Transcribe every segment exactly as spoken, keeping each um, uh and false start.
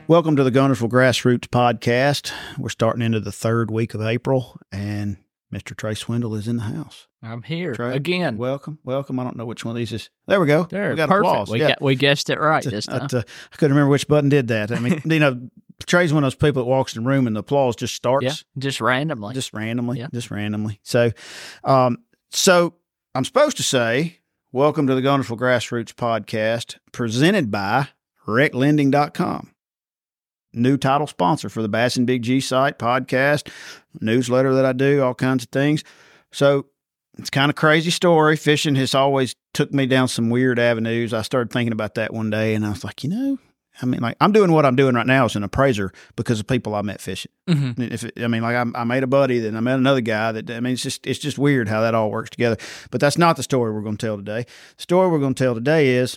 Welcome to the Guntersville Grassroots Podcast. We're starting into the third week of April, and Mister Trey Swindle is in the house. I'm here Trey, again. Welcome, welcome. I don't know which one of these is. There we go. There, we got perfect. applause. We, yeah. got, we guessed it right this time. I, uh, I couldn't remember which button did that. I mean, you know, Trey's one of those people that walks in the room and the applause just starts. Yeah, just randomly. Just randomly. Yeah. Just randomly. So, um, so I'm supposed to say, welcome to the Guntersville Grassroots Podcast, presented by rec lending dot com. New title sponsor for the Bass and Big G site, podcast, newsletter that I do, all kinds of things. So it's kind of crazy story. Fishing has always took me down some weird avenues. I started thinking about that one day, and I was like, you know, I mean, like I'm doing what I'm doing right now as an appraiser because of people I met fishing. Mm-hmm. If it, I mean, like I, I made a buddy, then I met another guy. That I mean, it's just it's just weird how that all works together. But that's not the story we're going to tell today. The story we're going to tell today is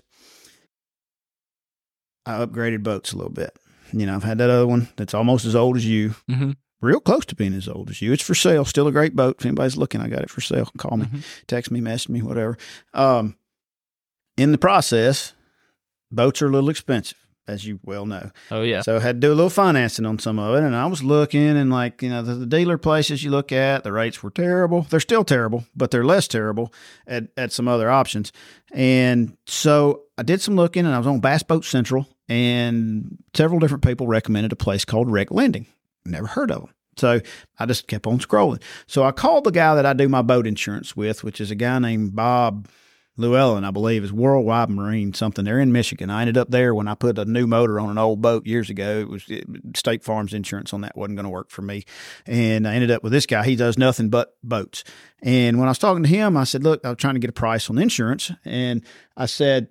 I upgraded boats a little bit. You know, I've had that other one that's almost as old as you, Mm-hmm. real close to being as old as you. It's for sale, still a great boat. If anybody's looking, I got it for sale. Call me, Mm-hmm. text me, message me, whatever. Um, in the process, boats are a little expensive, as you well know. Oh, yeah. So I had to do a little financing on some of it, and I was looking, and like, you know, the, the dealer places you look at, the rates were terrible. They're still terrible, but they're less terrible at, at some other options. And so I did some looking, and I was on Bass Boat Central, and several different people recommended a place called Rec Lending. Never heard of them. So I just kept on scrolling. So I called the guy that I do my boat insurance with, which is a guy named Bob Llewellyn, I believe, is Worldwide Marine something. They're in Michigan. I ended up there when I put a new motor on an old boat years ago. It was it, State Farm's insurance on that wasn't going to work for me. And I ended up with this guy. He does nothing but boats. And when I was talking to him, I said, look, I was trying to get a price on insurance. And I said,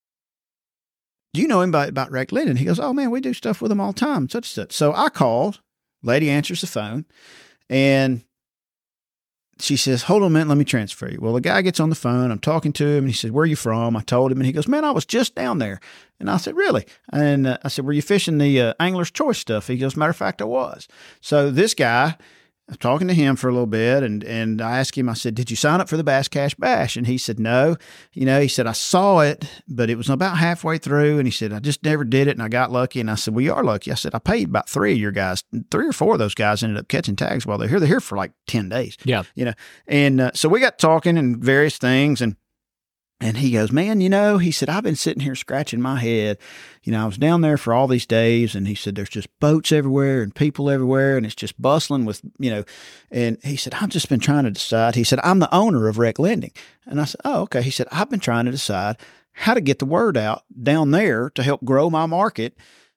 do you know anybody about Rec Lending? He goes, oh, man, we do stuff with them all the time, such and such. So I called. Lady answers the phone, and she says, hold on a minute, let me transfer you. Well, the guy gets on the phone. I'm talking to him, and he says, where are you from? I told him, and he goes, man, I was just down there. And I said, really? And uh, I said, were you fishing the uh, Angler's Choice stuff? He goes, matter of fact, I was. So this guy, I was talking to him for a little bit, and, and I asked him, I said, did you sign up for the Bass Cash Bash? And he said, no. You know, he said, I saw it, but it was about halfway through, and he said, I just never did it, and I got lucky. And I said, well, you are lucky. I said, I paid about three of your guys. Three or four of those guys ended up catching tags while they're here. They're here for like ten days. Yeah. You know, and uh, so we got talking and various things, and And he goes, man, you know, he said, I've been sitting here scratching my head. You know, I was down there for all these days, and he said, there's just boats everywhere and people everywhere, and it's just bustling with, you know, and he said, I've just been trying to decide. He said, I'm the owner of Rec Lending. And I said, oh, okay. He said, I've been trying to decide how to get the word out down there to help grow my market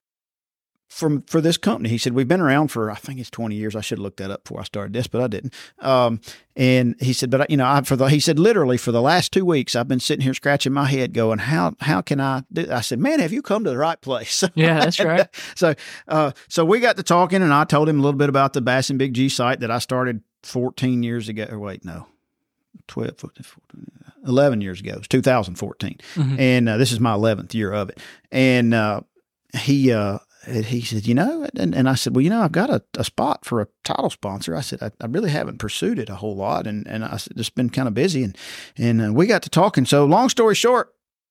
from for this company. He said, we've been around for, I think it's twenty years. I should have looked that up before I started this, but I didn't. Um, and he said, but you know, I, for the, he said, literally for the last two weeks, I've been sitting here scratching my head going, how, how can I do? I said, man, have you come to the right place? Yeah, that's right. so, uh, so we got to talking, and I told him a little bit about the Bass and Big G site that I started fourteen years ago. Or wait, no, twelve, fourteen, eleven years ago. It was two thousand fourteen. Mm-hmm. And uh, this is my eleventh year of it. And uh, he, uh, he said, you know, and, and I said, well, you know, I've got a, a spot for a title sponsor. I said, I, I really haven't pursued it a whole lot. And, and I said, just been kind of busy. And, and uh, we got to talking. So long story short,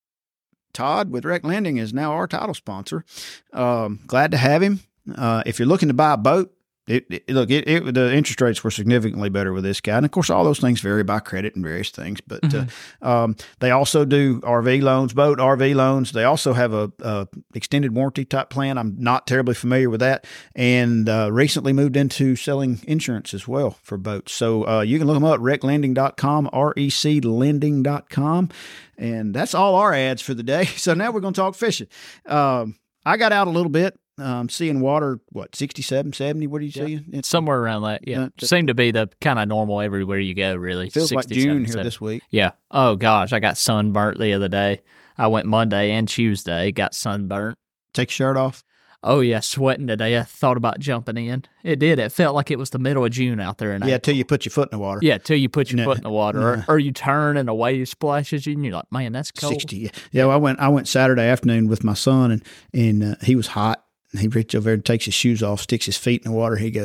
Todd with Rec Lending is now our title sponsor. Um, glad to have him. Uh, if you're looking to buy a boat, It, it, look, it, it, the interest rates were significantly better with this guy. And, of course, all those things vary by credit and various things. But mm-hmm. uh, um, they also do R V loans, boat R V loans. They also have a, a extended warranty type plan. I'm not terribly familiar with that. And uh, recently moved into selling insurance as well for boats. So uh, you can look them up at rec lending dot com, R E C lending dot com. And that's all our ads for the day. So now we're going to talk fishing. Um, I got out a little bit. Um, seeing water, what, sixty-seven, seventy? What are you yeah. seeing? It's somewhere around that. Yeah. Uh, Seemed to be the kind of normal everywhere you go, really. Feels like June here this week. Yeah. Oh, gosh. I got sunburnt the other day. I went Monday and Tuesday, got sunburnt. Take your shirt off? Oh, yeah. Sweating today. I thought about jumping in. It did. It felt like it was the middle of June out there. In yeah, April. till you put your foot in the water. Yeah, till you put your no, foot in the water. No. Or, or you turn and a wave splashes you, and you're like, man, that's cold. sixty. Yeah, yeah well, I went I went Saturday afternoon with my son, and, and uh, he was hot. And he reaches over and takes his shoes off, sticks his feet in the water. He goes,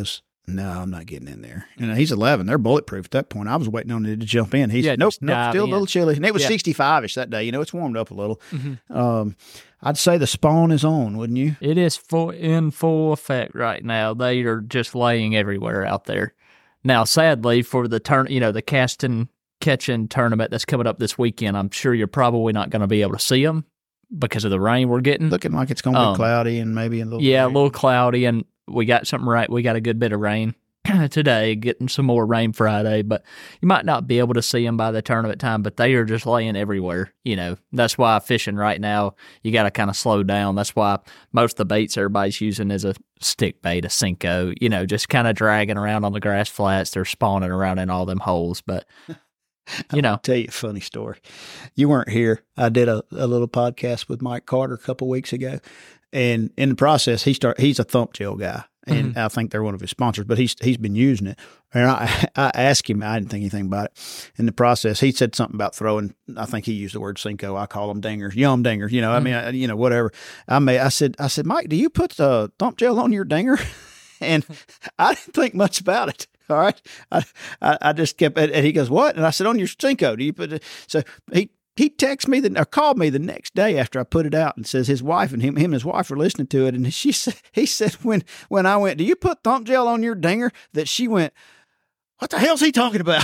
no, I'm not getting in there. You know, he's eleven. They're bulletproof at that point. I was waiting on him to jump in. He's Yeah, nope, just nope, dive still in. a little chilly. And it was Yeah. sixty-five-ish that day. You know, it's warmed up a little. Mm-hmm. Um, I'd say the spawn is on, wouldn't you? It is full in full effect right now. They are just laying everywhere out there. Now, sadly, for the turn, you know, the casting catching tournament that's coming up this weekend, I'm sure you're probably not going to be able to see them because of the rain we're getting. Looking like it's going to be Um, cloudy and maybe a little. Yeah, rain. a little cloudy, and we got something right. We got a good bit of rain today, getting some more rain Friday, but you might not be able to see them by the tournament time, but they are just laying everywhere. You know, that's why fishing right now, you got to kind of slow down. That's why most of the baits everybody's using is a stick bait, a Senko, you know, just kind of dragging around on the grass flats. They're spawning around in all them holes, but you know. I'll tell you a funny story. You weren't here. I did a, a little podcast with Mike Carter a couple weeks ago, and in the process, he start he's a thump gel guy, and Mm-hmm. I think they're one of his sponsors. But he's he's been using it, and I I asked him. I didn't think anything about it. In the process, he said something about throwing. I think he used the word Senko. I call them dingers, yum dingers. You know, I mean, I, you know, whatever. I may. I said, I said, Mike, do you put the thump gel on your dinger? And I didn't think much about it. All right. I, I, I just kept, and he goes, what? And I said, on your Senko, do you put it? So he, he texted me the, or called me the next day after I put it out and says his wife and him, him and his wife were listening to it. And she said, he said, when, when I went, do you put thump gel on your dinger? That she went, what the hell's he talking about?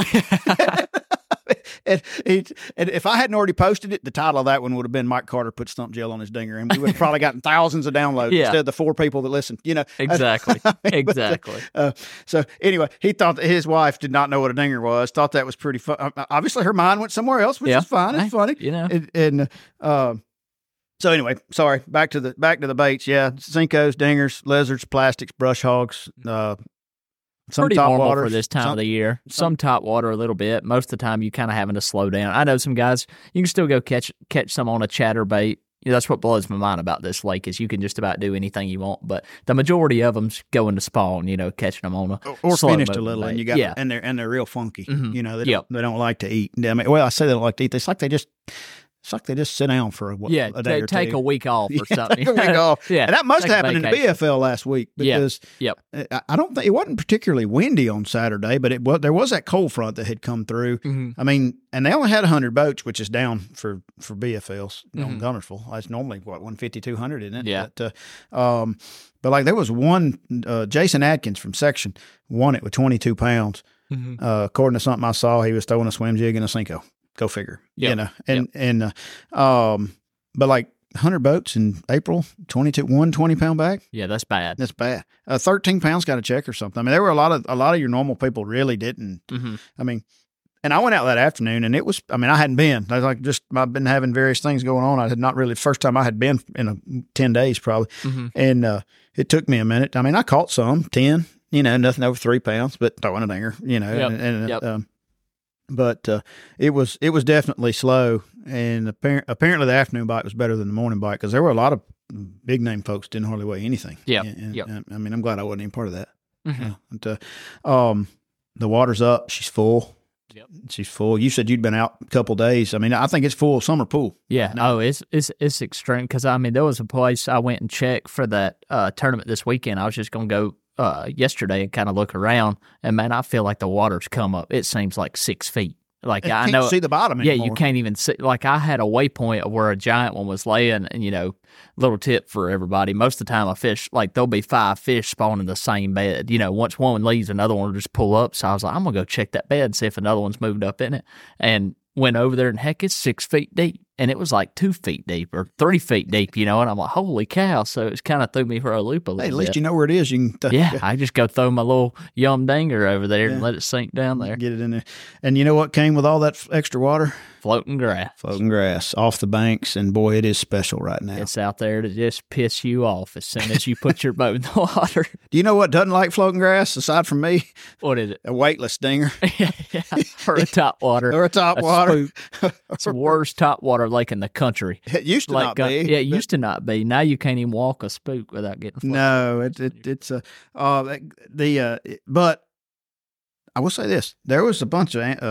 and, he, and if I hadn't already posted it, the title of that one would have been Mike Carter puts thump gel on his dinger, and we would have probably gotten thousands of downloads Yeah. instead of the four people that listened. You know, Exactly. I mean, but, Exactly. uh, so anyway, he thought that his wife did not know what a dinger was. Thought that was pretty fun. Obviously, her mind went somewhere else, which Yeah. is fine. It's Hey, funny, you know. And, and uh, so anyway, sorry. Back to the back to the baits. Yeah, Senkos, dingers, lizards, plastics, brush hogs. Uh, some Pretty top normal water for this time some, of the year. Some top water a little bit. Most of the time, you kind of having to slow down. I know some guys, you can still go catch catch some on a chatterbait. You know, that's what blows my mind about this lake is you can just about do anything you want, but the majority of them's going to spawn. You know, catching them on a or, or slow finished a moving little, bait. and you got yeah. and they're and they're real funky. Mhm. You know, they Yep. don't, they don't like to eat. I mean, well, I say they don't like to eat. It's like they just it's like they just sit down for a, Yeah, a day ta- or take two. a week off or Yeah, something. take a week off. Yeah, And that must take a happen in the vacation. B F L last week Yeah. because Yep. I, I don't think it wasn't particularly windy on Saturday, but it was there was that cold front that had come through. Mhm. I mean, and they only had one hundred boats, which is down for, for B F Ls on Mhm. Gunnersville. That's normally, what, one fifty, two hundred, isn't it? Yeah. But, uh, um, but like there was one, uh, Jason Atkins from Section won it with twenty-two pounds. Mhm. Uh, according to something I saw, he was throwing a swim jig and a Senko. Go figure. Yep. You know, and, and, uh, um, but like one hundred boats in April, twenty-two, one twenty pound bag. Yeah, that's bad. That's bad. Uh, thirteen pounds got a check or something. I mean, there were a lot of, a lot of your normal people really didn't. Mm-hmm. I mean, and I went out that afternoon and it was, I mean, I hadn't been, I was like, just, I've been having various things going on. I had not really, first time I had been in a, ten days probably. Mm-hmm. And, uh, it took me a minute. I mean, I caught some, ten, you know, nothing over three pounds, but throwing a dinger, you know, Yep. and, and Yep. um, but, uh, it was, it was definitely slow. And appar- apparently the afternoon bite was better than the morning bite because there were a lot of big name folks didn't hardly weigh anything. Yep. And, and, Yep. and, I mean, I'm glad I wasn't even part of that. Mm-hmm. Yeah. And, uh, um, the water's up. She's full. Yep. She's full. You said you'd been out a couple days. I mean, I think it's full summer pool. Yeah. No. Oh, it's it's it's extreme because I mean there was a place I went and checked for that uh, tournament this weekend. I was just gonna go uh, yesterday and kind of look around, and man, I feel like the water's come up. It seems like six feet. Like You I can't know, see the bottom yeah, anymore. you can't even see. Like I had a waypoint of where a giant one was laying, and you know, little tip for everybody. Most of the time, I fish like there'll be five fish spawning in the same bed. You know, once one leaves, another one will just pull up. So I was like, I'm gonna go check that bed and see if another one's moved up in it. And went over there, and heck, it's six feet deep, and it was like two feet deep or three feet deep. You know, and I'm like, holy cow! So it kind of threw me for a loop a little Hey, at bit. least you know where it is. You can th- yeah, I just go throw my little yum dinger over there Yeah. and let it sink down there. get it in there. And you know what came with all that f- extra water? Floating grass. Floating grass off the banks. And boy, it is special right now. It's out there to just piss you off as soon as you put your boat in the water. Do you know what doesn't like floating grass aside from me? What is it? A weightless dinger yeah, or a top water. or a top A water. It's the worst top water lake in the country. It used to Like, not uh, be. yeah, it but- used to not be. Now you can't even walk a spook without getting flooded. No, it, it, it's a uh, the uh, but I will say this: there was a bunch of of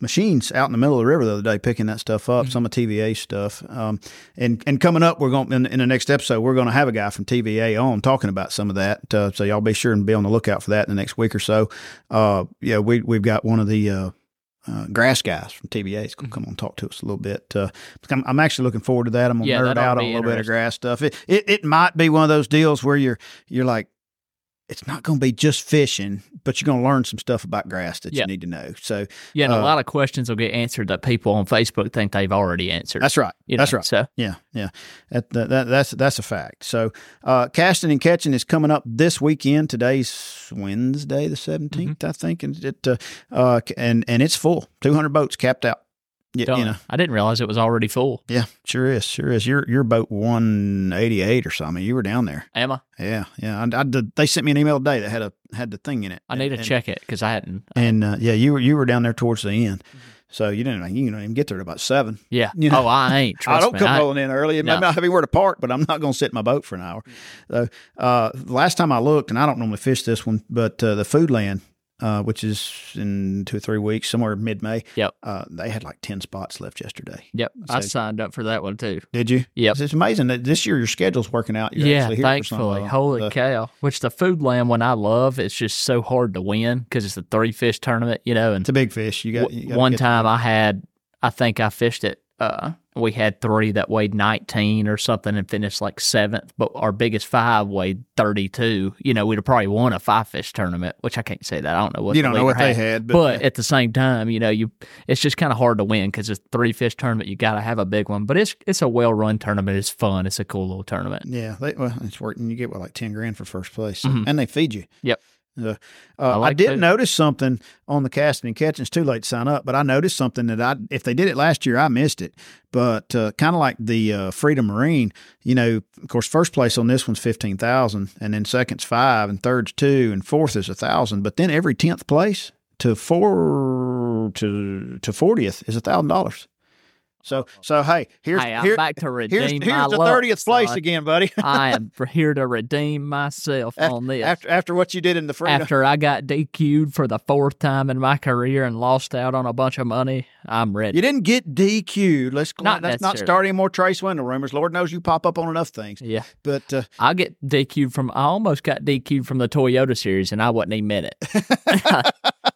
machines out in the middle of the river the other day picking that stuff up, mm-hmm. some of T V A stuff. Um, and and coming up, we're going in, in the next episode, we're going to have a guy from T V A on talking about some of that. Uh, so y'all be sure and be on the lookout for that in the next week or so. Uh, yeah, we we've got one of the uh, uh, grass guys from T V A is going to come on and talk to us a little bit. Uh, I'm, I'm actually looking forward to that. I'm going to yeah, nerd out on a little bit of grass stuff. It, it it might be one of those deals where you're you're like, it's not going to be just fishing, but you're going to learn some stuff about grass that yeah. you need to know. So yeah, and uh, a lot of questions will get answered that people on Facebook think they've already answered. That's right. You know, that's right. So yeah, yeah, that, that, that, that's that's a fact. So uh, casting and catching is coming up this weekend. Today's Wednesday, the seventeenth, mm-hmm. I think, and it uh, uh, and and it's full. Two hundred boats capped out. Yeah, you know, I didn't realize it was already full. Yeah, sure is, sure is. Your your boat one eighty-eight or something. You were down there. Am I? Yeah, yeah. I, I did, they sent me an email today that had a had the thing in it. I need to and, check it because I hadn't. And uh, yeah, you were you were down there towards the end, mm-hmm. so you didn't you didn't even get there at about seven. Yeah. You know? Oh, I ain't. Trust I don't me. come I, rolling in early. It no. may not have anywhere to park, but I'm not going to sit in my boat for an hour. So uh, last time I looked, and I don't normally fish this one, but uh, the Foodland. Uh, which is in two or three weeks, somewhere mid-May. Yep. Uh, they had like ten spots left yesterday. Yep. So, I signed up for that one too. Did you? Yep. It's amazing that this year your schedule's working out. You're yeah, actually here thankfully. For Holy uh, cow. Which the Foodland one I love, it's just so hard to win because it's a three fish tournament, you know. And it's a big fish. You got you one time I had, I think I fished it. Uh, we had three that weighed nineteen or something and finished like seventh, but our biggest five weighed thirty-two. You know, we'd have probably won a five fish tournament, which I can't say that. I don't know what you don't know what had. they had, but, but yeah. at the same time, you know, you it's just kind of hard to win because it's a three fish tournament. You got to have a big one, but it's it's a well run tournament. It's fun. It's a cool little tournament. Yeah, they, well, it's working. You get what like ten grand for first place, so, mm-hmm. and they feed you. Yep. Uh, I, uh, like I did to. notice something on the casting and catching. It's too late to sign up, but I noticed something that I, if they did it last year, I missed it. But uh, kind of like the uh, Freedom Marine, you know, of course, first place on this one's fifteen thousand, and then second's five, and third's two, and fourth is a thousand. But then every tenth place to four to to fortieth is a thousand dollars. So, so hey, here's hey, I'm here, back to redeem here's, my here's the thirtieth place son. again, buddy. I am here to redeem myself after, on this. After after what you did in the Freedom. After I got D Q'd for the fourth time in my career and lost out on a bunch of money, I'm ready. You didn't get D Q'd. Let's not let's not start any more Trace Wendell rumors. Lord knows you pop up on enough things. Yeah, but uh, I get D Q'd from. I almost got D Q'd from the Toyota series, and I wasn't even in it.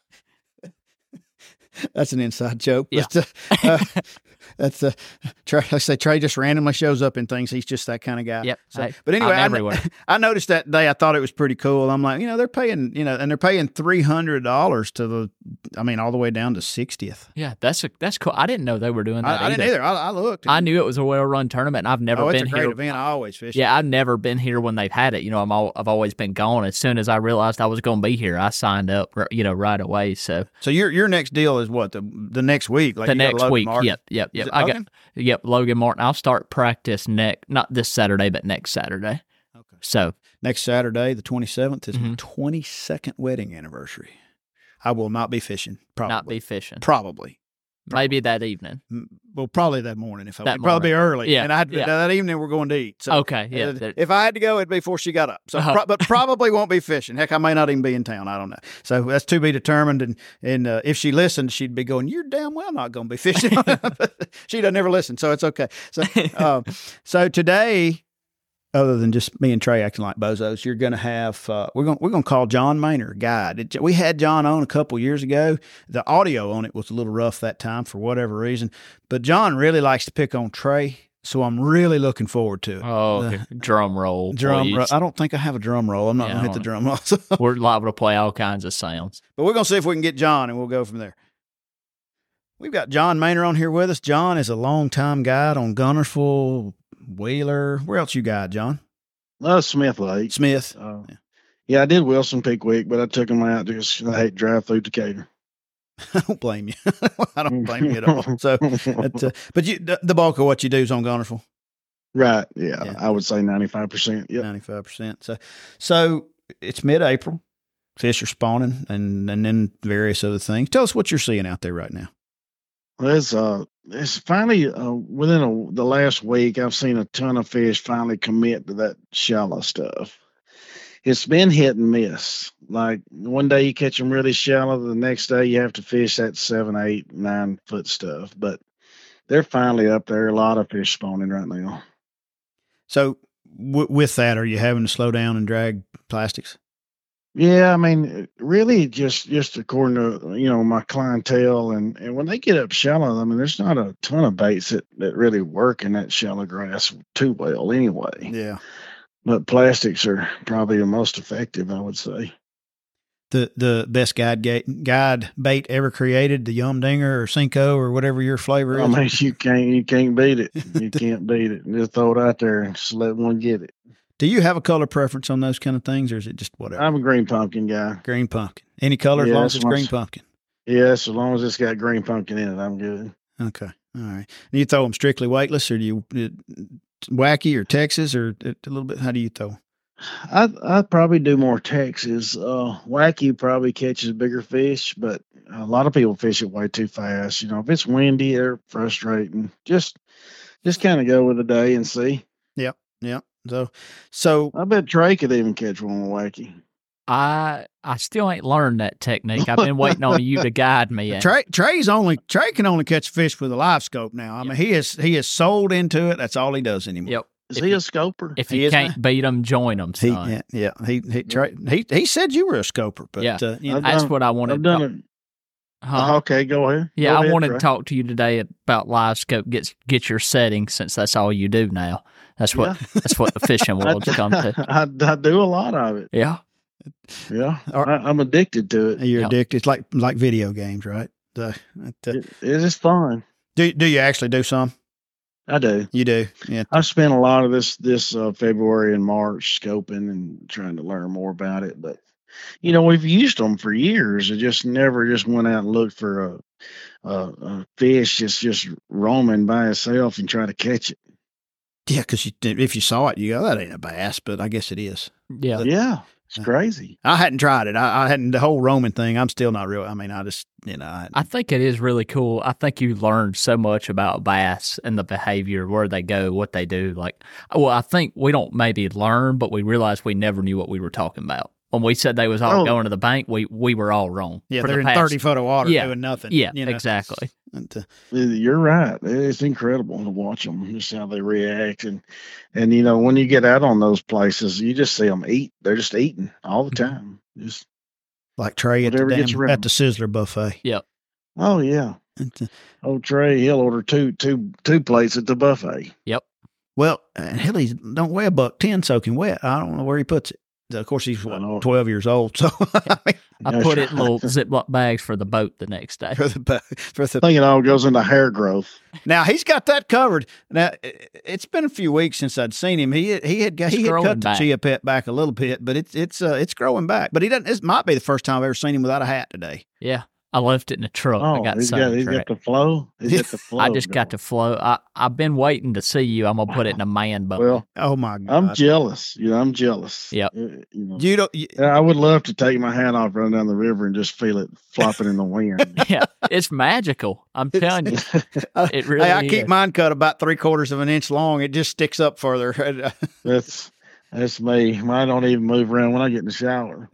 That's an inside joke. Yeah. But, uh, uh, that's uh, Trey, like I say, Trey just randomly shows up in things. He's just that kind of guy. Yep. So, I, but anyway, I, I noticed that day. I thought it was pretty cool. I'm like, you know, they're paying, you know, and they're paying three hundred dollars to the, I mean, all the way down to sixtieth. Yeah, that's a, that's cool. I didn't know they were doing that. I, I didn't either. I, I looked. I knew it was a well-run tournament. And I've never oh, been it's a great here. event. I always fish. Yeah, I've never been here when they've had it. You know, I'm all, I've always been gone. As soon as I realized I was going to be here, I signed up. You know, right away. So, so your your next deal is what the the next week? Like the next week. Martin? Yep, yep, yep. I got. Yep, Logan Martin. I'll start practice next, not this Saturday, but next Saturday. Okay. So next Saturday, the twenty-seventh, is mm-hmm. my twenty-second wedding anniversary. I will not be fishing. Probably not be fishing. Probably. Maybe that evening. Well, probably that morning. If I that would probably be early. Yeah. And I had, yeah. that evening we're going to eat. So, okay. Yeah. Uh, if I had to go, it'd be before she got up. So, uh-huh. pro- but probably won't be fishing. Heck, I may not even be in town. I don't know. So that's to be determined. And and uh, if she listened, she'd be going, "You're damn well not going to be fishing." She doesn't ever listen, so it's okay. So, uh, so today. Other than just me and Trey acting like bozos, you're going to have uh, we're going we're going to call John Maynard guide. It, we had John on a couple years ago. The audio on it was a little rough that time for whatever reason, but John really likes to pick on Trey, so I'm really looking forward to it. Oh, okay. uh, drum roll, drum. Ro- I don't think I have a drum roll. I'm not yeah, going to hit the drum roll. So. We're liable to play all kinds of sounds, but we're going to see if we can get John, and we'll go from there. We've got John Maynard on here with us. John is a longtime guide on Guntersville, Wheeler. Where else you guide, John? Uh, Smith Lake. Smith. Uh, yeah. yeah, I did Wilson Pickwick, but I took him out because I hate to drive through Decatur. I don't blame you. I don't blame you at all. So, that's, uh, but you, the, the bulk of what you do is on Guntersville. Right. Yeah, yeah. I would say ninety-five percent. Yeah, ninety-five percent. So, so it's mid-April. Fish are spawning, and and then various other things. Tell us what you're seeing out there right now. Well, it's uh, it's finally uh, within a, the last week, I've seen a ton of fish finally commit to that shallow stuff, it's been hit and miss. Like one day you catch them really shallow, the next day you have to fish that seven, eight, nine foot stuff. But they're finally up there. A lot of fish spawning right now. So w- with that, are you having to slow down and drag plastics? Yeah, I mean, really, just just according to you know my clientele, and, and when they get up shallow, I mean, there's not a ton of baits that, that really work in that shallow grass too well, anyway. Yeah, but plastics are probably the most effective, I would say. The the best guide gate, guide bait ever created, the Yum Dinger or Cinco or whatever your flavor I is. mean, you can't you can't beat it. You can't beat it. Just throw it out there and just let one get it. Do you have a color preference on those kind of things, or is it just whatever? I'm a green pumpkin guy. Green pumpkin. Any color, Yeah, as long as that's it's my- green pumpkin. Yes, as long as it's got green pumpkin in it, I'm good. Okay. All right. Do you throw them strictly weightless, or do you uh, wacky or Texas, or a little bit? How do you throw? I I'd probably do more Texas. Uh, wacky probably catches bigger fish, but a lot of people fish it way too fast. You know, if it's windy, they're frustrating. Just just kind of go with the day and see. Yeah. So, so I bet Trey could even catch one with wacky. I I still ain't learned that technique. I've been waiting on you to guide me. in. Trey Trey's only Trey can only catch fish with a live scope now. I mean, he is he is sold into it. That's all he does anymore. Yep. Is If he you- a scoper? If He you is can't beat them, join them, He, son. yeah, yeah, he he, Trey, he he said you were a scoper, but Yeah. uh, you know, I've That's done- what I wanted. I've to done talk- it. Huh? Okay, go ahead. Yeah, Go I ahead, wanted Trey. to talk to you today about live scope. Get get your settings, since that's all you do now. That's what that's what the fishing world's come to. I, I do a lot of it. Yeah, Yeah, Or- I, I'm addicted to it. you're Yep. addicted. It's like like video games, right? The, that, uh, it. It is fun. do do you actually do some? I do. You do, yeah. I've spent a lot of this this uh, February and March scoping and trying to learn more about it. But you know, we've used them for years. I just never just went out and looked for a a, a fish just just roaming by itself and try to catch it. Yeah, because you, if you saw it, you go, that ain't a bass, but I guess it is. yeah. Yeah, it's Uh, crazy. I hadn't tried it. I, I hadn't the whole roaming thing. I'm still not real. I mean, I just you know, I, I think it is really cool. I think you learn so much about bass and the behavior, where they go, what they do. Like, well, I think we don't maybe learn, but we realize we never knew what we were talking about. When we said they was all Oh. going to the bank, we we were all wrong. yeah, For they're the in past- thirty foot of water Yeah. doing nothing. Yeah, you know? exactly. And, uh, You're right. It's incredible to watch them, just how they react, and and you know when you get out on those places, you just see them eat. They're just eating all the Mm-hmm. time. Just like Trey at the, Whatever gets damn, around. at the Sizzler buffet. oh yeah. And, uh, Oh Trey, he'll order two two two plates at the buffet. well, and Hilly don't weigh a buck ten soaking wet. I don't know where he puts it. Of course, he's I what, know. twelve years old, so I mean, I That's put it in right. little Ziploc bags for the boat the next day. for the bu- for the I think it all goes into hair growth. now he's got that covered. Now it- it's been a few weeks since I'd seen him. He he had got, It's he had growing cut the back. chia pet back a little bit, but it's it's uh, it's growing back. But he doesn't. It might be the first time I've ever seen him without a hat today. Yeah, I left it in the truck. I Oh, got he's got sun he's track. got the flow. He's got the flow. I just got to going. flow. I I've been waiting to see you. I'm gonna put it in a man boat. Well, Oh my god! I'm jealous. You know, I'm jealous. Yep. Uh, You know, you don't. You, I would love to take my hat off, run down the river, and just feel it flopping in the wind. yeah, it's magical. I'm It's- telling you, it really hey, I keep is. mine cut about three quarters of an inch long. It just sticks up further. That's that's me. Mine don't even move around when I get in the shower.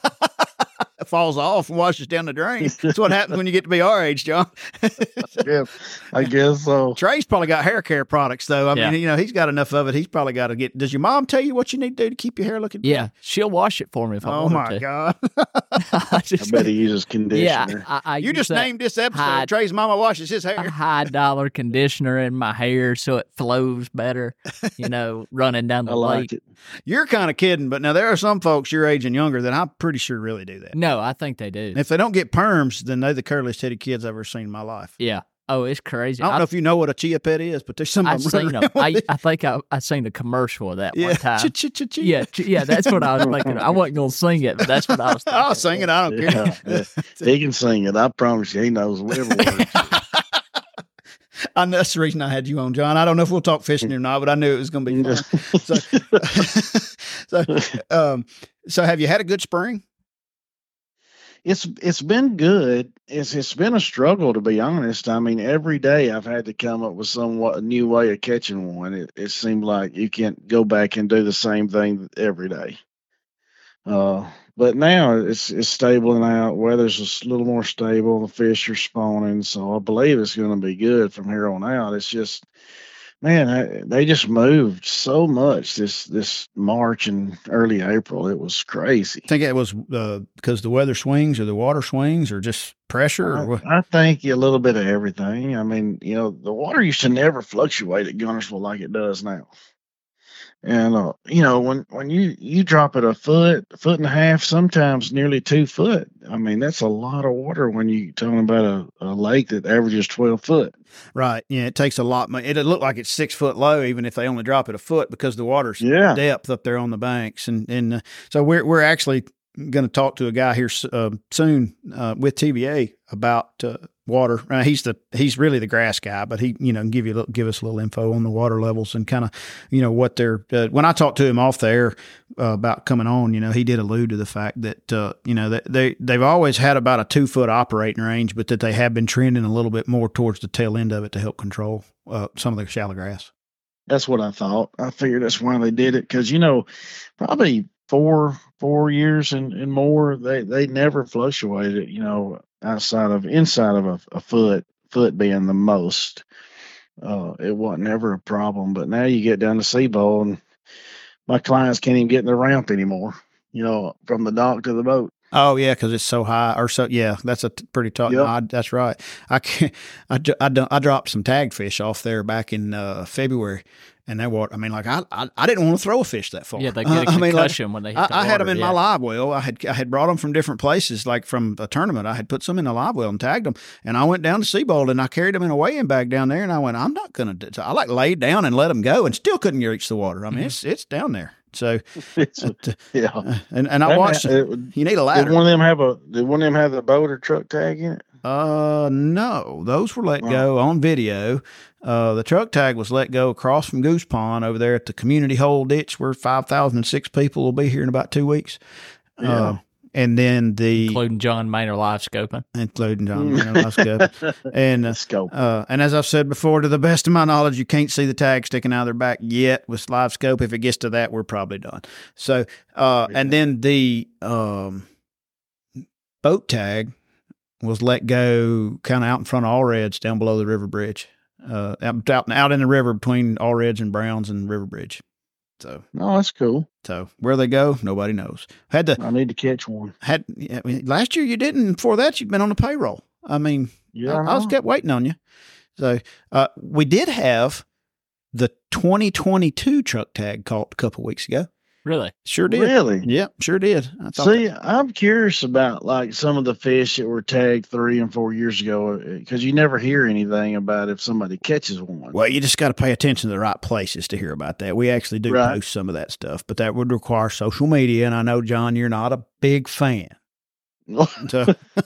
It falls off and washes down the drain. That's what happens when you get to be our age, John. Yeah, I guess so. Trey's probably got hair care products, though. I Yeah. mean, you know, he's got enough of it. He's probably got to get. Does your mom tell you what you need to do to keep your hair looking? Yeah, she'll wash it for me if I Oh want my her to. god! I I just, bet he uses yeah, conditioner. I, I You use just that named this episode. high- Trey's mama washes his a hair. high dollar conditioner in my hair so it flows better. You know, running down I the like lake. it. You're kind of kidding, but now there are some folks your age and younger that I'm pretty sure really do that. No, I think they do. And if they don't get perms, then they're the curliest headed kids I've ever seen in my life. Yeah. Oh, it's crazy. I don't know if you know what a chia pet is, but there's some I've of them. seen them. I, I think I I seen the commercial of that yeah, one time. Ch-ch-ch-chia. Yeah, ch- yeah, that's what I was thinking. I wasn't gonna sing it, but that's what I was thinking. I'll sing it. I don't care. Yeah, yeah. He can sing it. I promise you, he knows every word. I know that's the reason I had you on, John. I don't know if we'll talk fishing or not, but I knew it was going to be fun. So, so, um, so have you had a good spring? It's it's been good. It's it's been a struggle, to be honest. I mean, every day I've had to come up with somewhat a new way of catching one. It it seemed like you can't go back and do the same thing every day. Uh, but now it's it's stabling out. Weather's just a little more stable. The fish are spawning, so I believe it's going to be good from here on out. It's just, man, I, they just moved so much this this March and early April. It was crazy. I think it was uh, because the weather swings or the water swings or just pressure. Or what? I, I think a little bit of everything. I mean, you know, the water used to never fluctuate at Guntersville like it does now. And uh, you know, when when you you drop it a foot, a foot and a half, sometimes nearly two foot. I mean, that's a lot of water when you talking about a, a lake that averages twelve foot. Right. Yeah, it takes a lot. It'd look like it's six foot low, even if they only drop it a foot, because the water's Yeah. depth up there on the banks. And and uh, so we're we're actually going to talk to a guy here uh, soon uh, with T V A about uh, water. Uh, he's the he's really the grass guy, but he you know can give you a little, give us a little info on the water levels and kind of you know what they're. Uh, when I talked to him off the air uh, about coming on, you know he did allude to the fact that uh, you know that they they've always had about a two foot operating range, but that they have been trending a little bit more towards the tail end of it to help control uh, some of the shallow grass. That's what I thought. I figured that's why they did it, because you know, probably four four years and, and more, they they never fluctuated. You know, outside of inside of a, a foot, foot being the most. Uh, it wasn't ever a problem. But now you get down to Seabold, and my clients can't even get in the ramp anymore. You know, from the dock to the boat. Oh yeah, because it's so high, or so yeah. That's a t- pretty tough. Yep. No, I, that's right. I can I, d- I, d- I dropped some tagged fish off there back in uh, February, and that water. I mean, like I, I I didn't want to throw a fish that far. Yeah, they get a Uh, I mean, like, concussion when they hit I, the I had them water, in yeah. my live well. I had I had brought them from different places, like from a tournament. I had put some in the live well and tagged them, and I went down to Seabold and I carried them in a weighing bag down there, and I went, I'm not gonna. Do, so I like laid down and let them go, and still couldn't reach the water. I mean, Mhm. it's it's down there. So, It's, uh, yeah. uh, and and I That watched. ma- it- You need a Did ladder. one of them have a? Did one of them have the boat or truck tag in it? Uh, no, those were let Wow. go on video. Uh, the truck tag was let go across from Goose Pond over there at the community hole ditch where five thousand six people will be here in about two weeks. Yeah. Uh, and then the, including John Maynard live scoping. including John, you know, let's go. And, uh, Scope. uh, and as I've said before, to the best of my knowledge, you can't see the tag sticking out of their back yet with live scope. If it gets to that, we're probably done. So, uh, and then the, um, boat tag was let go kind of out in front of Allred's down below the river bridge, uh, out, out, out in the river between Allred's and Browns and River Bridge. So, No, that's cool. so where they go, nobody knows. Had to, I need to catch one. had, I mean, last year you didn't, before that you'd been on the payroll. I mean, Yeah, I, I was know. kept waiting on you. So, uh, we did have the twenty twenty-two truck tag caught a couple weeks ago. Really? Sure did. Really? Yep, sure did. I thought See, I'm curious about like some of the fish that were tagged three and four years ago, because you never hear anything about if somebody catches one. Well, you just got to pay attention to the right places to hear about that. We actually do Right. post some of that stuff, but that would require social media. And I know, John, you're not a big fan. So,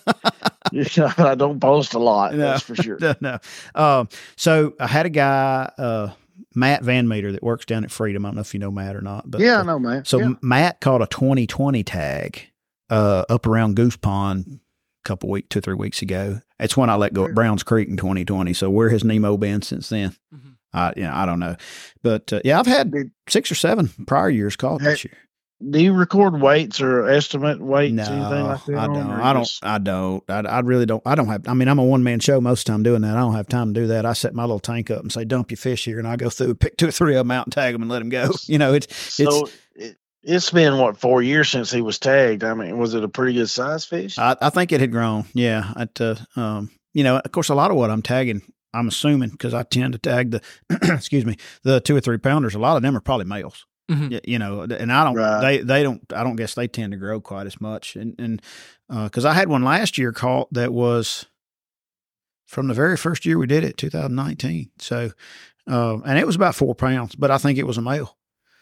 I don't post a lot, No. that's for sure. no, no. Um, so I had a guy, uh, Matt Van Meter, that works down at Freedom. I don't know if you know Matt or not, but Yeah, uh, I know, man. So Yeah. Matt caught a twenty twenty tag uh, up around Goose Pond a couple weeks, two, three weeks ago. It's when I let go at Browns Creek in twenty twenty. So where has Nemo been since then? Mhm. I, you know, I don't know. But uh, yeah, I've had Did- six or seven prior years caught Hey, this year. Do you record weights or estimate weights, No, anything like that? I on, don't. or I don't. just- I don't. I, I really don't. I don't have. I mean, I'm a one man show most of the time doing that. I don't have time to do that. I set my little tank up and say, "Dump your fish here," and I go through, pick two or three of them out, and tag them, and let them go. You know, it's So it, it's been what, four years since he was tagged. I mean, was it a pretty good size fish? I, I think it had grown. Yeah. At, uh, um, you know, of course, a lot of what I'm tagging, I'm assuming, because I tend to tag the, excuse me, the two or three pounders. A lot of them are probably males. Mhm. Y- You know, and I don't, Right. they, they don't, I don't guess they tend to grow quite as much. And, and, uh, cause I had one last year caught that was from the very first year we did it, two thousand nineteen. So, uh, and it was about four pounds, but I think it was a male.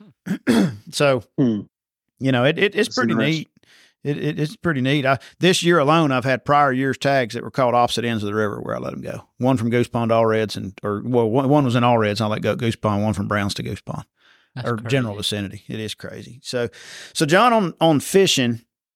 So, Hmm. you know, it, it it's That's pretty interesting. neat. It, it it's pretty neat. I, this year alone, I've had prior years tags that were caught opposite ends of the river where I let them go. One from Goose Pond to Allred's, and or well, one, one was in Allred's. I let go at Goose Pond. One from Browns to Goose Pond, That's or crazy. general vicinity. It is crazy. So, so John, on on fishing,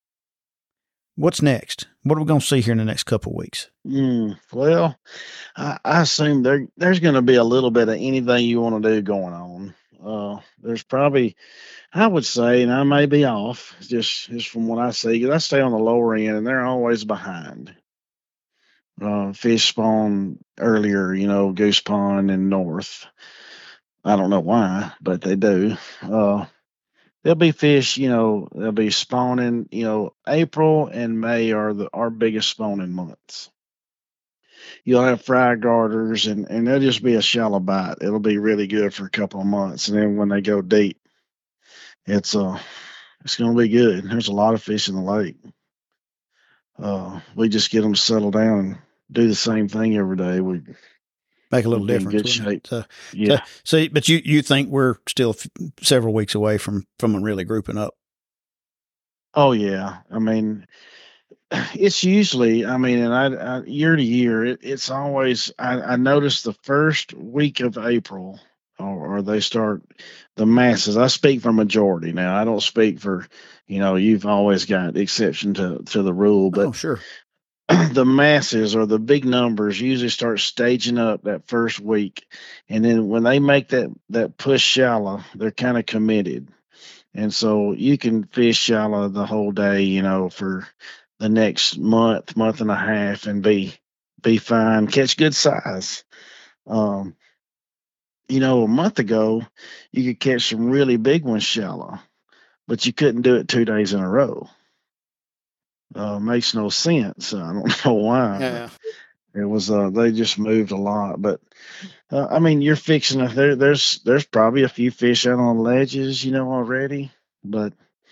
what's next? What are we going to see here in the next couple of weeks? Mm, well, I, I assume there there's going to be a little bit of anything you want to do going on. Uh, there's probably, I would say, and I may be off, just just from what I see, 'cause I stay on the lower end, and they're always behind. Uh, fish spawn earlier, you know, Goose Pond and North. I don't know why, but they do. Uh, there'll be fish, you know, they'll be spawning. You know, April and May are the our biggest spawning months. You'll have fry garters, and and they'll just be a shallow bite. It'll be really good for a couple of months, and then when they go deep, it's uh it's going to be good. There's a lot of fish in the lake. Uh, we just get them to settle down and do the same thing every day. We Make a little we'll be in difference. good wouldn't it? shape. So, Yeah. so, so, but you, you think we're still f- several weeks away from, from really grouping up? Oh yeah. I mean, it's usually. I mean, and I, I year to year, it, it's always. I, I notice the first week of April, or, or they start the masses. I speak for majority now. I don't speak for, you know, you've always got exception to to the rule, but Oh, sure. the masses or the big numbers usually start staging up that first week, and then when they make that that push shallow, they're kind of committed, and so you can fish shallow the whole day, you know, for the next month, month and a half, and be be fine, catch good size. Um, you know, a month ago, you could catch some really big ones shallow, but you couldn't do it two days in a row. Uh, makes no sense. I don't know why. Yeah. It was uh they just moved a lot, but uh, I mean you're fixing it. There, there's there's probably a few fish out on ledges, you know, already, but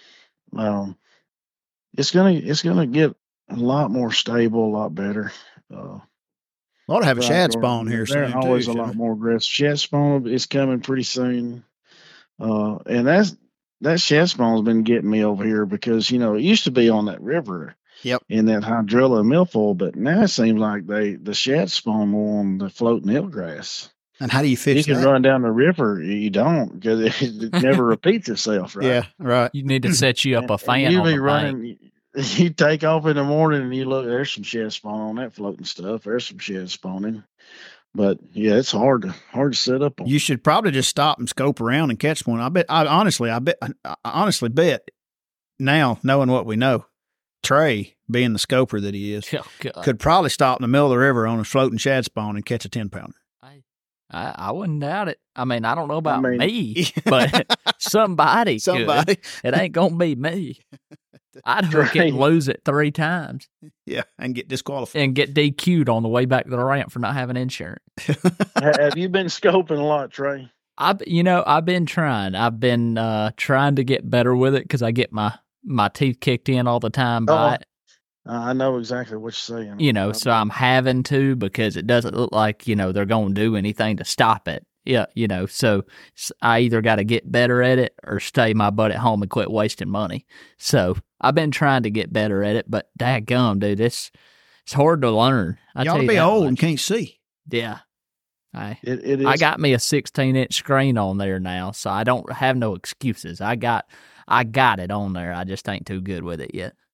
um, it's gonna it's gonna get a lot more stable, a lot better. Uh, Ought to have a fry shad garden, spawn here they're soon always too. a lot shouldn't more aggressive. Shad spawn is coming pretty soon, uh, and that's that shad spawn's been getting me over here because you know it used to be on that river. Yep. In that hydrilla and milfoil, but now it seems like they the shad spawn more on the floating eelgrass. And how do you fish You can that? run down the river, you don't because it, it never repeats itself, right? Yeah, right. You need to set you up a And fan you on be the bank. running. You take off in the morning and you look. There's some shad spawn on that floating stuff. There's some shad spawning, but yeah, it's hard to hard to set up on. You should probably just stop and scope around and catch one. I bet. I honestly, I bet. I honestly bet. Now, knowing what we know, Trey, being the scoper that he is, Oh, God. could probably stop in the middle of the river on a floating shad spawn and catch a ten pounder. I, I, I wouldn't doubt it. I mean, I don't know about mean- me, but somebody, Somebody, could. It ain't gonna be me. I'd hook it and Right. lose it three times yeah, and get disqualified. and get D Q'd on the way back to the ramp for not having insurance. Ha- Have you been scoping a lot, Trey? I, you know, I've been trying. I've been uh, trying to get better with it because I get my my teeth kicked in all the time by Oh. it. Uh, I know exactly what you're saying. You know, so I'm having to because it doesn't look like, you know, they're going to do anything to stop it. Yeah, you know, so s- I either got to get better at it or stay my butt at home and quit wasting money. So I've been trying to get better at it, but dadgum, dude, it's it's hard to learn. I You ought tell to you be that old much. and can't see. Yeah, I It, it is. I got me a sixteen inch screen on there now, so I don't have no excuses. I got I got it on there. I just ain't too good with it yet.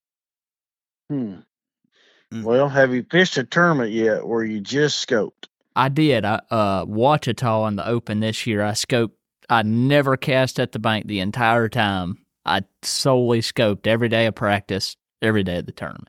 Hmm. Mm. Well, have you fished a tournament yet where you just scoped? I did. I uh Ouachita in the Open this year. I scoped. I never cast at the bank the entire time. I solely scoped every day of practice, every day of the tournament.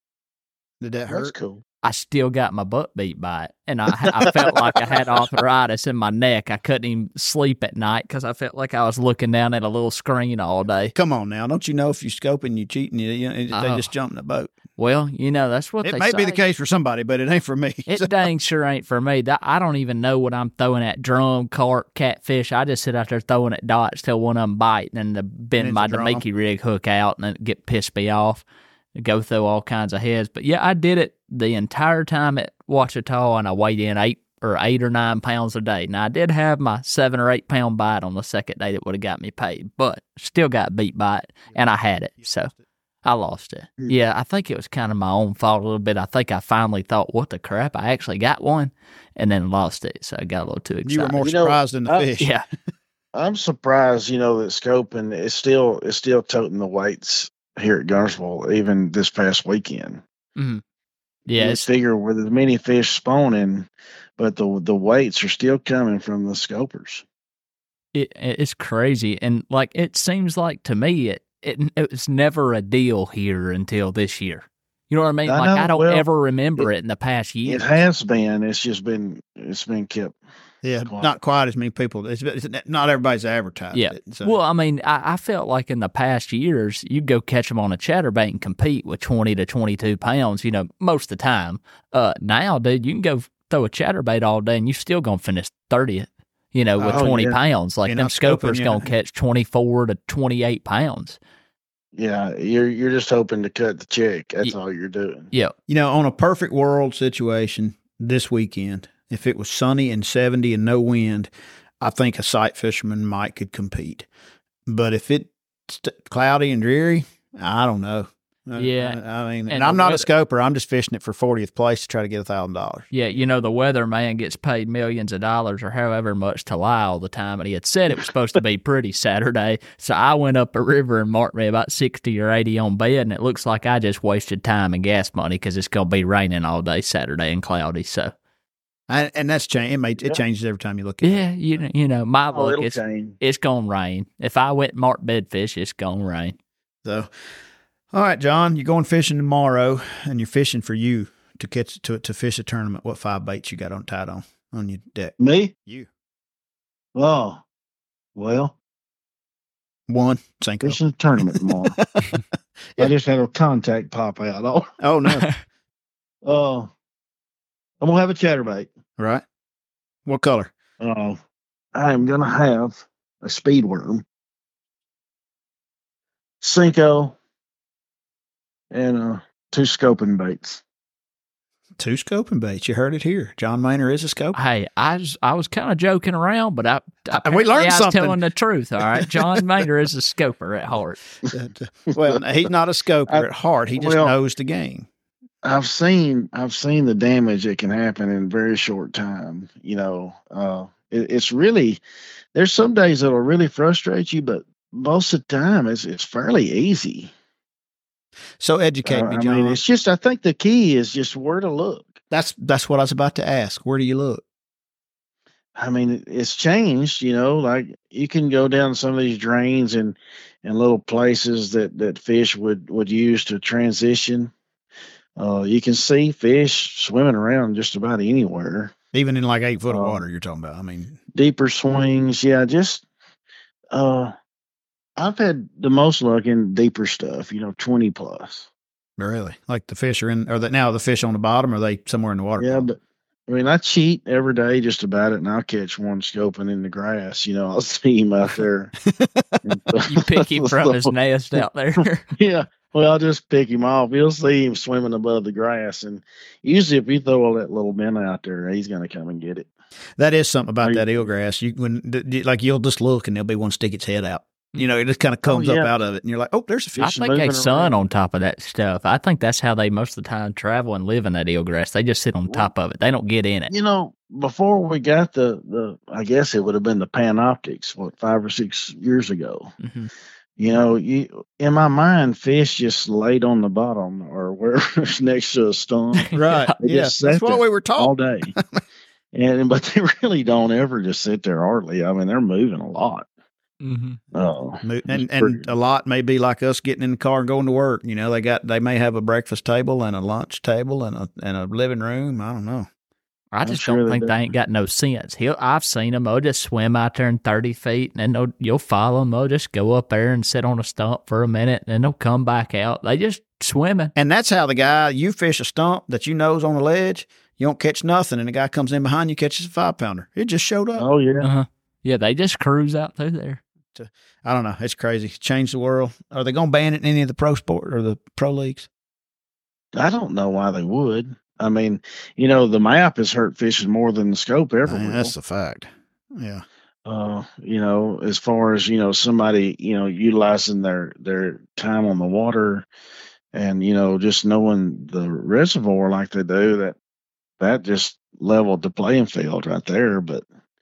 Did that That's hurt? cool. I still got my butt beat by it, and I I felt like I had arthritis in my neck. I couldn't even sleep at night because I felt like I was looking down at a little screen all day. Come on now, don't you know if you scoping, you cheating, you, you know, they Oh. just jump in the boat. Well, you know that's what It they may say. be the case for somebody, but it ain't for me. It So- dang sure ain't for me. That, I don't even know what I'm throwing at drum, carp, catfish. I just sit out there throwing at dots till one of them bite and then bend it's my a drum. Damiki rig hook out and it get pissed me off. Go through all kinds of heads. But yeah, I did it the entire time at Ouachita and I weighed in eight or eight or nine pounds a day. Now I did have my seven or eight pound bite on the second day that would have got me paid, but still got beat by it and I had it. So I lost it. Hmm. Yeah, I think it was kind of my own fault a little bit. I think I finally thought, what the crap? I actually got one and then lost it. So I got a little too excited. you were more You know, surprised than the I- fish. Yeah. I'm surprised, you know, that scoping is still is still toting the weights here at Gunnersville, even this past weekend. Mhm. You Yeah. would It's, figure with as many fish spawning, but the the weights are still coming from the scopers. It, it's crazy. And like, it seems like to me, it, it, it was never a deal here until this year. You know what I mean? I like, know. I don't Well, ever remember it- it in the past year. It has been. It's just been. It's been kept. Yeah, Quiet. not quite as many people. It's, it's not everybody's advertising Yeah. it. So. Well, I mean, I, I felt like in the past years, you'd go catch them on a chatterbait and compete with twenty to twenty-two pounds, you know, most of the time. Uh, now, dude, you can go throw a chatterbait all day and you're still going to finish thirtieth, you know, with Oh, twenty yeah. pounds. Like, You're them not scoping, scopers yeah. going to catch twenty-four to twenty-eight pounds. Yeah, you're you're just hoping to cut the check. That's Ye- all you're doing. Yeah. You know, on a perfect world situation this weekend, if it was sunny and seventy and no wind, I think a sight fisherman might could compete. But if it's st- cloudy and dreary, I don't know. Uh, Yeah. I, I mean, and, And I'm the not a weather- scoper. I'm just fishing it for fortieth place to try to get a thousand dollars. Yeah, you know, the weatherman gets paid millions of dollars or however much to lie all the time, and he had said it was supposed to be pretty Saturday. So I went up a river and marked me about sixty or eighty on bed, and it looks like I just wasted time and gas money because it's going to be raining all day Saturday and cloudy. So, And, and that's changed. It, may, it Yeah. changes every time you look at it. yeah, you know, you know my Oh, luck it'll is change. it's going to rain. If I went and marked bedfish, it's going to rain. So, all right, John, you're going fishing tomorrow, and you're fishing for you to catch to to fish a tournament. What five baits you got on tied on on your deck? Me? You Oh, well, one Senko. fishing a tournament tomorrow. Yeah. I just had a contact pop out. Oh, Oh no, uh, I'm gonna have a chatterbait. right? What color? Uh, I am gonna have a speed worm, Cinco, and uh, two scoping baits. Two scoping baits. You heard it here. John Maynard is a scope. Hey, I was, I was kind of joking around, but I, And we learned apparently I was something. telling the truth. All right, John Maynard is a scoper at heart. Well, he's not a scoper I- at heart. He just well- knows the game. I've seen I've seen the damage that can happen in a very short time. You know, uh, it, it's really there's some days that'll really frustrate you, but most of the time it's it's fairly easy. So educate Uh, me, I John. mean, it's just I think the key is just where to look. that's that's what I was about to ask. Where do you look? I mean, it- it's changed. You know, like you can go down some of these drains and and little places that that fish would would use to transition. Uh, you can see fish swimming around just about anywhere. Even in like eight foot of Uh, water, you're talking about. I mean, Deeper swings, yeah. Just uh, I've had the most luck in deeper stuff. You know, twenty plus. really, like the fish are in. Are they now the fish on the bottom? Or are they somewhere in the water? Yeah, column? but I mean, I cheat every day just about it, and I'll catch one scoping in the grass. You know, I'll see him out there. You pick him from his nest out there. Yeah. Well, I'll just pick him off. You'll see him swimming above the grass, and usually, if you throw that little bin out there, he's going to come and get it. That is something about Are you- that eelgrass. You when th- th- like you'll just look and there'll be one stick its head out. You know, it just kind of comes up yeah. out of it, and you're like, oh, there's a I fish. think they moving sun around. on top of that stuff. I think that's how they most of the time travel and live in that eelgrass. They just sit on top of it. They don't get in it. You know, before we got the the, I guess it would have been the Panoptics, what five or six years ago. Mhm. You know, you in my mind, fish just laid on the bottom or wherever's next to a stump Right? They Yeah, just that's sat what there we were all taught. day. And but they really don't ever just sit there hardly. I mean, they're moving a lot. Mhm. Oh, Mo- it's And pretty- and a lot may be like us getting in the car and going to work. You know, they got they may have a breakfast table and a lunch table and a and a living room. I don't know. I I'm just sure don't they think do. they ain't got no sense. He'll, I've seen them. They'll just swim out there in thirty feet, and then they'll, you'll follow them. They'll just go up there and sit on a stump for a minute, and then they'll come back out. They just swimming. And that's how the guy you fish a stump that you know's on the ledge. You don't catch nothing, and the guy comes in behind you catches a five pounder. It just showed up. oh yeah. Uh-huh. Yeah, they just cruise out through there. I don't know. It's crazy. Changed the world. Are they going to ban it in any of the pro sport or the pro leagues? I don't know why they would. I mean, you know, the map has hurt fishing more than the scope ever Man, will. that's a fact. Yeah. Uh, you know, as far as, you know, somebody, you know, utilizing their their time on the water and, you know, just knowing the reservoir like they do, that that just leveled the playing field right there. But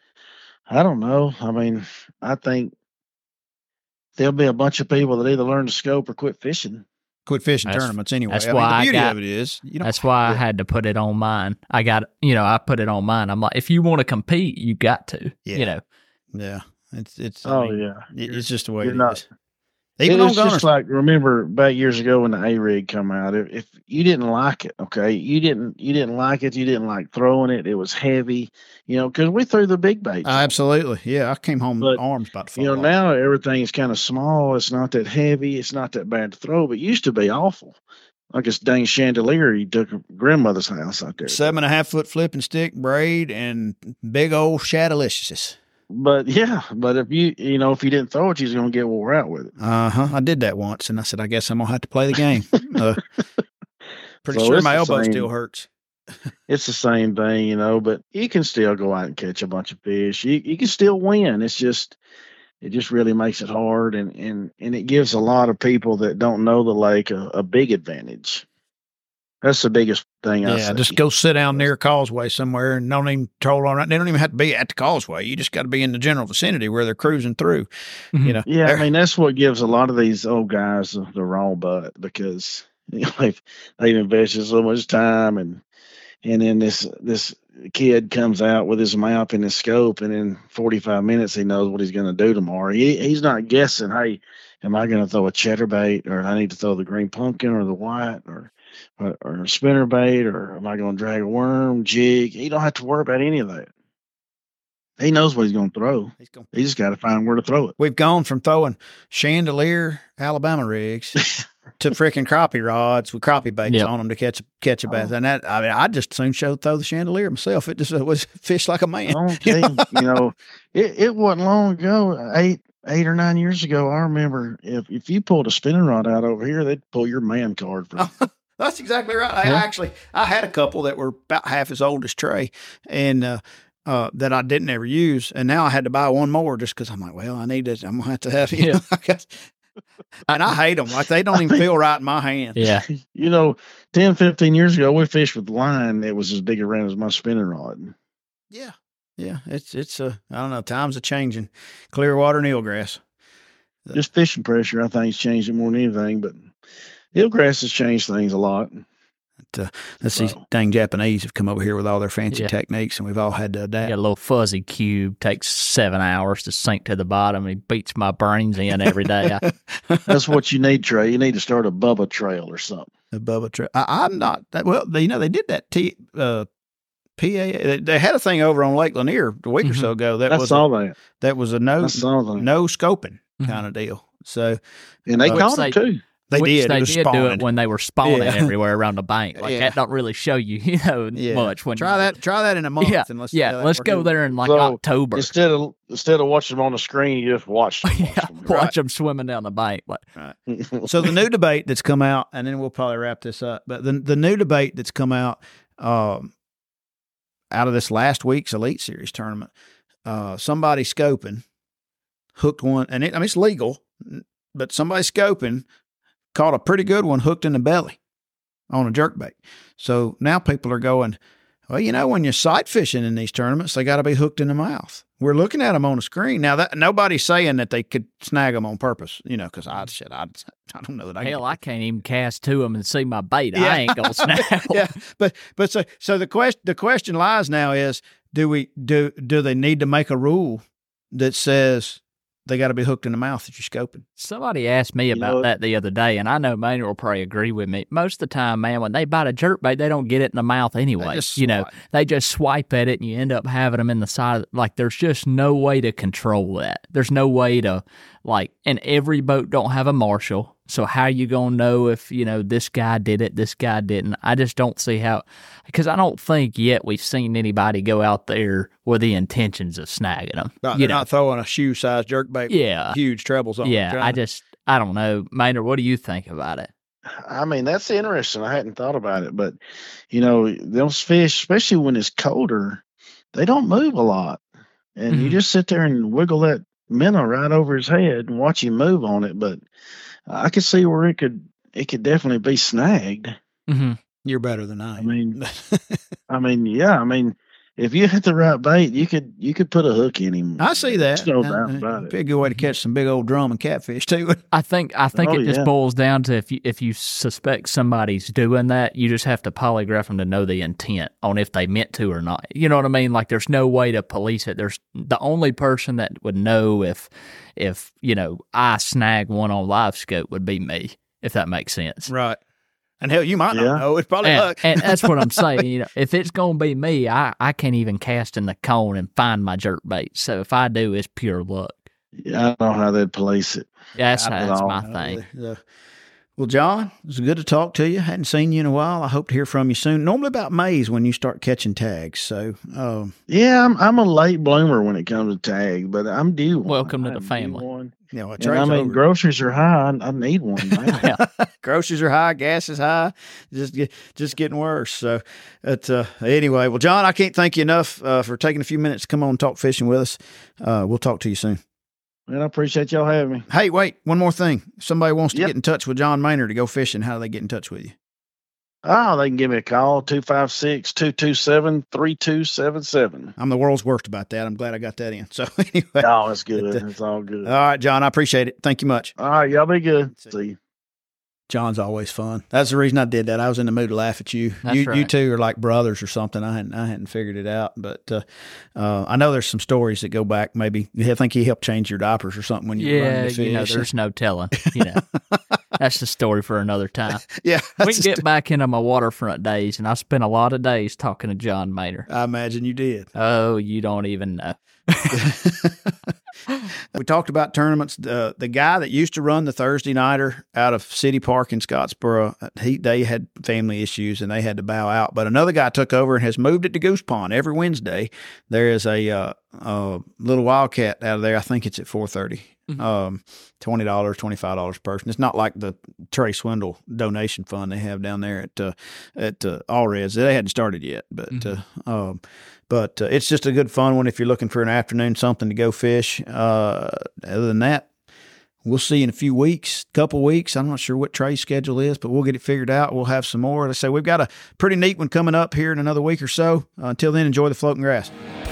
I don't know. I mean, I think there'll be a bunch of people that either learn to scope or quit fishing. Quit fishing That's- tournaments anyway. that's I mean, why the I beauty got- of it is, you know, That's why I yeah. had to put it on mine. I got, you know, I put it on mine. I'm like, if you want to compete, you got to, Yeah. you know. yeah, It's it's. I Oh mean, yeah, it- it's just the way you're it not. is. Even It on was just gunners. like, remember back years ago when the A rig come out. If, if you didn't like it, okay, you didn't you didn't like it. You didn't like throwing it. It was heavy, you know, because we threw the big baits. on it. Absolutely, yeah. I came home But, arms about to fall You know, off. now everything's kind of small. It's not that heavy. It's not that bad to throw. But it used to be awful. Like this dang chandelier you took a grandmother's house out there. Seven and a half foot flipping stick braid and big old shadowlicious. But yeah, but if you you know if you didn't throw it, you're gonna get wore out with it. Uh huh. I did that once, and I said, I guess I'm gonna have to play the game. Uh, pretty So sure it's my the elbow same. still hurts. It's the same thing, you know. But you can still go out and catch a bunch of fish. You you can still win. It's just it just really makes it hard, and and and it gives a lot of people that don't know the lake a, a big advantage. That's the biggest thing. I Yeah, see. just go sit down near a causeway somewhere and don't even troll on it. They don't even have to be at the causeway. You just got to be in the general vicinity where they're cruising through. Mhm. You know, Yeah, They're- I mean that's what gives a lot of these old guys the, the wrong butt because you know, they've they've invested so much time and and then this this kid comes out with his map and his scope and in forty-five minutes he knows what he's going to do tomorrow. He he's not guessing. Hey, am I going to throw a cheddar bait or I need to throw the green pumpkin or the white or or, or a spinner bait or am I going to drag a worm jig? He don't have to worry about any of that. He knows what he's going to throw. he's gonna- He just got to find where to throw it. We've gone from throwing chandelier Alabama rigs to freaking crappie rods with crappie baits Yep. on them to catch catch a bass. Oh. And that, I mean, I just soon show throw the chandelier myself. It just was fish like a man. Don't tell you, you know, it, it wasn't long ago, eight eight or nine years ago. I remember if, if you pulled a spinning rod out over here, they'd pull your man card for you. That's exactly right. I Yeah. actually, I had a couple that were about half as old as Trey, and uh, uh, that I didn't ever use, and now I had to buy one more just because I'm like, well, I need it. I'm gonna have to have, you Yeah. know, I guess- and I hate them. Like they don't even feel right in my hand. Yeah. You know, ten, fifteen years ago, we fished with line that was as big around as my spinning rod. Yeah, yeah. It's it's uh, I don't know. Times are changing. Clearwater and eelgrass. Just fishing pressure, I think, has changed it more than anything. But eelgrass has changed things a lot. But, uh, let's see, Wow. dang Japanese have come over here with all their fancy Yeah. techniques, and we've all had to adapt. Got a little fuzzy cube, takes seven hours to sink to the bottom. He beats my brains in every day. I, That's what you need, Trey. You need to start a Bubba trail or something. The Bubba Trail. I, I'm not that well. They, you know, they did that. T, uh, P A. They, they had a thing over on Lake Lanier a week or so ago. That I was saw a, that. that was a no I saw that. no scoping Mhm. kind of deal. So And they Uh, caught Which them too. they which did. They it was did do spawning. it when they were spawning Yeah. everywhere around the bank. Like Yeah. that don't really show you, you know, yeah. much. When try you, that. Try that in a month. Yeah, and let's see yeah. how that Let's works. go there in like So, October. Instead of instead of watching them on the screen, you just watch them. yeah, Watch them. watch them swimming down the bank. Like, So the new debate that's come out, and then we'll probably wrap this up. But the the new debate that's come out um, out of this last week's Elite Series tournament, uh, somebody scoping hooked one, and it, I mean it's legal, but somebody scoping caught a pretty good one hooked in the belly on a jerkbait. So now people are going, well, you know, when you're sight fishing in these tournaments, they got to be hooked in the mouth. We're looking at them on the screen now. That nobody's saying that they could snag them on purpose, you know, because I shit, I, I don't know that I hell, I can't even cast to them and see my bait. Yeah. I ain't gonna snap. yeah, but but so so the question the question lies now is do we do do they need to make a rule that says they got to be hooked in the mouth that you're scoping? Somebody asked me You about know- that the other day, and I know Maynard will probably agree with me. Most of the time, man, when they bite a jerkbait, they don't get it in the mouth anyway. just You know, swipe. they just swipe at it, and you end up having them in the side. Like, there's just no way to control that. There's no way to, like, and every boat don't have a marshal. So how you gonna know if, you know, this guy did it, this guy didn't? I just don't see how, because I don't think yet we've seen anybody go out there with the intentions of snagging them. Right, you they're know, not throwing a shoe sized jerkbait. yeah, with huge trebles on. yeah. it, I trying to- just, I don't know, Maynard. What do you think about it? I mean, that's interesting. I hadn't thought about it, but you know, those fish, especially when it's colder, they don't move a lot, and you Mhm. just sit there and wiggle that minnow right over his head and watch him move on it. But I could see where it could it could definitely be snagged. Mm-hmm. You're better than I. I am. mean, I mean, yeah, I mean, if you hit the right bait, you could you could put a hook in him. I see that. There's no Uh, doubt uh, about Be a it. good way to catch some big old drum and catfish too. I think I think Oh, it just yeah. boils down to if you if you suspect somebody's doing that, you just have to polygraph them to know the intent on if they meant to or not. You know what I mean? Like there's no way to police it. There's the only person that would know if if you know I snag one on live scope would be me, if that makes sense. Right. And hell, you might Yeah. not know. It's probably And, luck. and that's what I'm saying. You know, if it's gonna be me, I, I can't even cast in the cone and find my jerk bait. So if I do, it's pure luck. Yeah, I don't know how they'd police it. That's Not at that's all. my Uh, thing. uh, Well, John, it was good to talk to you. Hadn't seen you in a while. I hope to hear from you soon. Normally about May's when you start catching tags. So, um, Yeah, I'm I'm a late bloomer when it comes to tags, but I'm due one. Welcome to the I'm due family. one. you know, And I mean, groceries are high. I, I need one. Man. Yeah. groceries are high, gas is high, just get, just getting worse. So, it's, uh, anyway, well, John, I can't thank you enough uh, for taking a few minutes to come on and talk fishing with us. Uh, we'll talk to you soon. Man, I appreciate y'all having me. Hey, wait, one more thing. If somebody wants to Yep. get in touch with John Maynard to go fishing, how do they get in touch with you? Oh, they can give me a call, two five six, two two seven, three two seven seven. I'm the world's worst about that. I'm glad I got that in. So, anyway. Oh, it's good. But, uh, It's all good. All right, John, I appreciate it. Thank you much. All right, y'all be good. See you. John's always fun. That's the reason I did that. I was in the mood to laugh at you. That's you, you right. two are like brothers or something. I hadn't, I hadn't figured it out, but uh, uh, I know there's some stories that go back. Maybe I think he helped change your diapers or something when you were Yeah, learning to fish. you know, there's no telling. You know, that's the story for another time. yeah, We that's can just- get back into my waterfront days, and I spent a lot of days talking to John Maynard. I imagine you did. Oh, you don't even know. We talked about tournaments. Uh, the guy that used to run the Thursday nighter out of City Park in Scottsboro, he they had family issues and they had to bow out. But another guy took over and has moved it to Goose Pond every Wednesday. There is a uh, uh, little Wildcat out of there. I think it's at four thirty. Mhm. Um, twenty dollars, twenty five dollars per person. It's not like the Trey Swindle donation fund they have down there at uh, at uh, Allreds. They hadn't started yet, but Mhm. uh, um, but uh, it's just a good fun one if you're looking for an afternoon something to go fish. Uh, other than that, we'll see you in a few weeks, couple weeks. I'm not sure what Trey's schedule is, but we'll get it figured out. We'll have some more. Let's say we've got a pretty neat one coming up here in another week or so. Uh, until then, enjoy the floating grass.